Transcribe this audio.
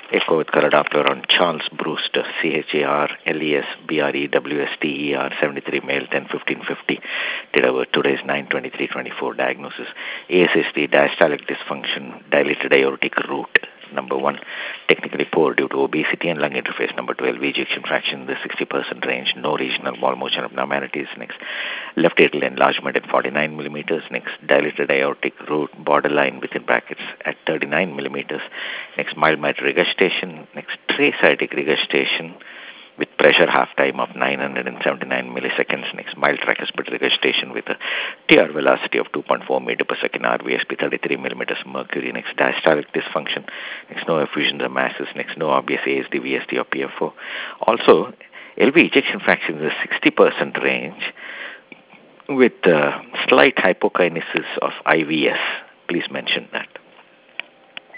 Echo with color Doppler on Charles Brewster, CHARLESBREWSTER, 73 male, 10-15-50. Date of birth today is 9/23/24. Diagnosis ASSD, diastolic dysfunction, dilated aortic root. Number 1, technically poor due to obesity and lung interface. Number 2, LV ejection fraction in the 60% range. No regional wall motion abnormalities. Next, left atrial enlargement at 49 millimeters. Next, dilated aortic root, borderline within brackets at 39 millimeters. Next, mild mitral regurgitation. Next, trace-aortic regurgitation with pressure half time of 979 milliseconds. Next, mild tricuspid regurgitation with a TR velocity of 2.4 meter per second, RVSP 33 millimeters mercury. Next, diastolic dysfunction. Next, no effusions or masses. Next, no obvious ASD, VSD or PFO. Also, LV ejection fraction in the 60% range with slight hypokinesis of IVS. Please mention that.